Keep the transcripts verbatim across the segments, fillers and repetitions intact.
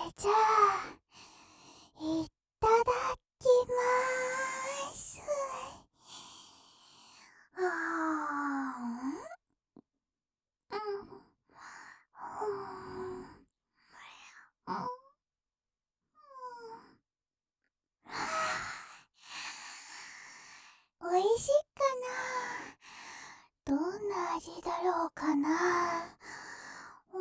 じゃあいただきまーす。あーん、うん、うん、うん、おいしいかな。どんな味だろうかな。うん、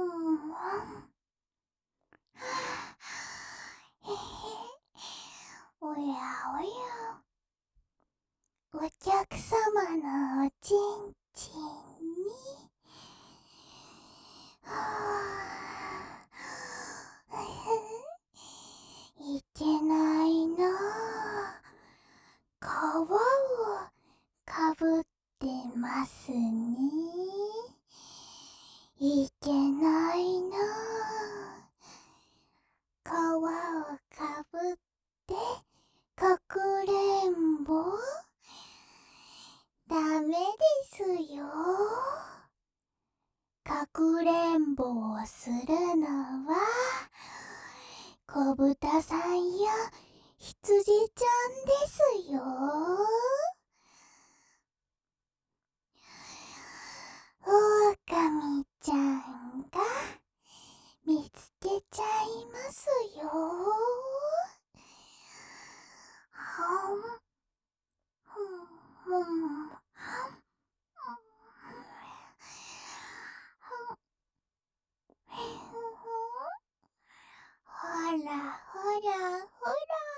へへ、おやおや、お客様のおちんちんに、はぁ、いけないなぁ。皮をかぶってますね。いけないなぁ。皮をかぶってかくれんぼダメですよ。かくれんぼをするのは子豚さんや羊ちゃんですよ。オオカミちゃんが見つけちゃいますよ。はん、ふん、ふん、はん、ほらほらほ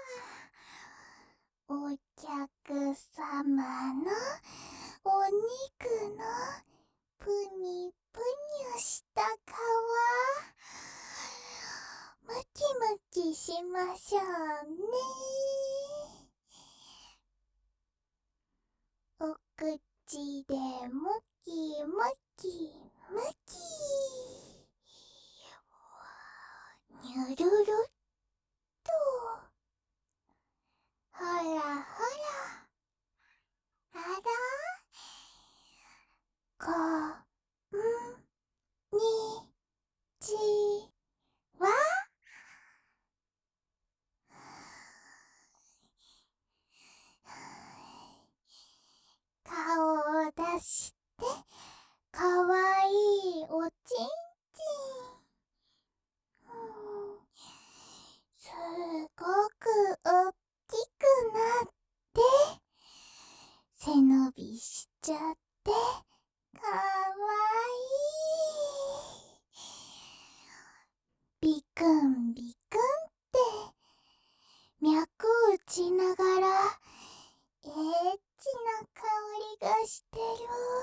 ら、お客様のお肉のぷにぷにした皮、ムキムキしましょうね。お口でムキムキムキ、にゅるるっと、ほらほら、あら、こんにちは。顔を出してかわいいおちんちん、うん、すごくおっきくなって背伸びしちゃってかわいい。ビクンビクンって脈打ちながらエッチな香りがしてる。